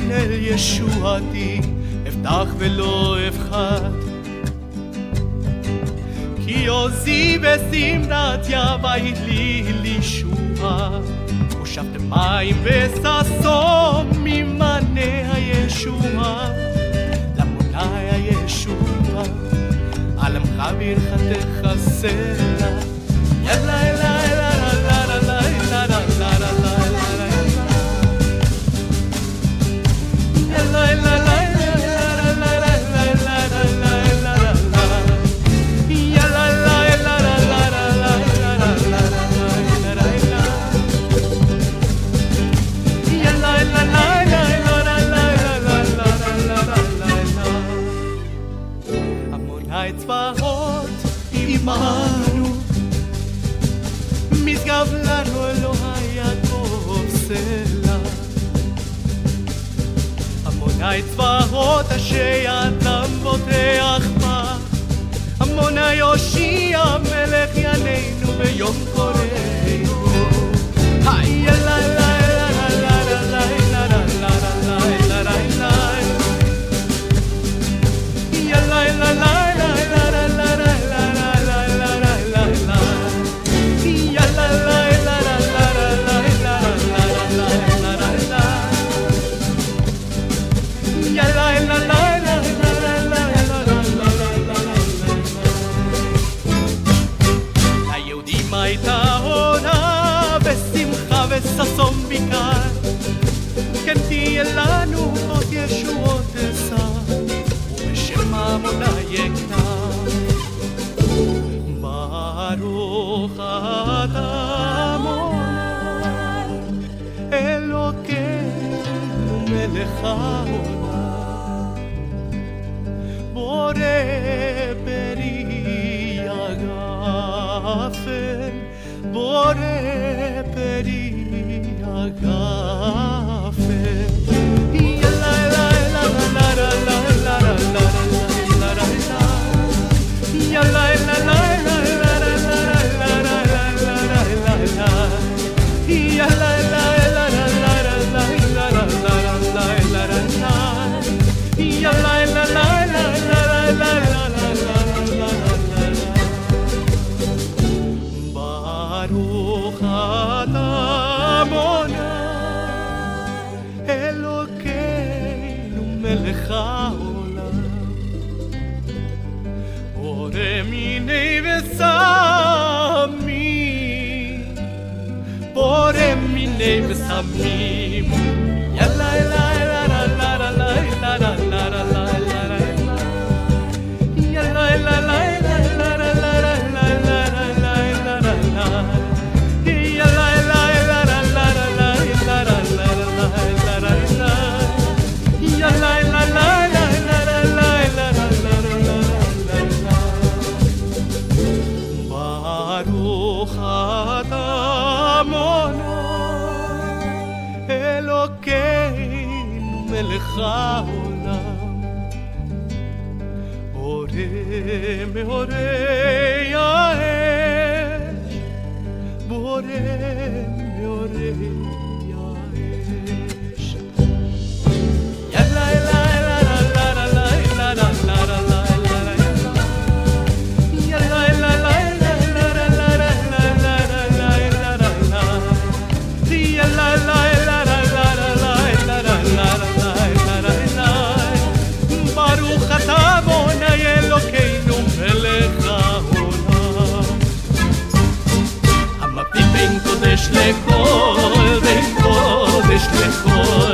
אל ישועתי, אפתח ולא אפחד. כי עוזי ושמחת יבית לי לישועה, הושבתם מים וששון ממנה הישועה, למוני הישועה, על עמך ברכתך סלע. יאללה אלה אלה לה לה לה לה לה לה לה צבאות עמנו, משגב לנו אלוהי יעקב סלע. המוני צבאות אשר ידם בוטח בה, המוני יושיע מלך יעננו ביום קורנו. היי לה לה לה לה לה לה לה לה לה לה לה לה לה לה. ליהודים הייתה עונה ושמחה וששון ביקר, כן תהיה לנו עוד ישועות אשא, ובשם עמוני יקרא. ברוך אתה עמוני אלוקינו מלך העולם, בורא פרי הגפן, בורא פרי הגפן. ברוך אתה עמוני אלוקינו מלך העולם, בורא מיני ושמים, בורא מיני ושמים. יאללה אלה אלה לה לה לה לה לה לה לה לה יאללה אלה לה ברוך אתה עמוני אלוקינו מלך העולם, בורא מאורי האש, בורא מאורי האש. יאללה אלה אלה לה לה לה לה לה לה לה לה לכל, בין קודש לכל